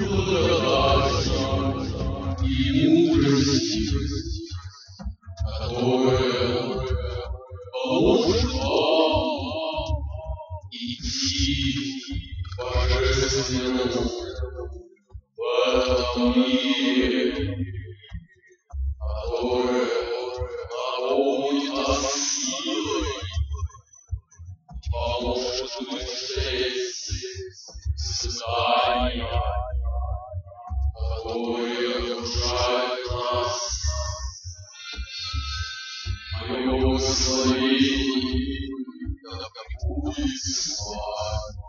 благодати и мудрости, которая поможет вам идти к божественному в этом мире, которая наполнит нас силой, поможет выстоять испытания, которые окружают нас. Мое благословение да будет с вами.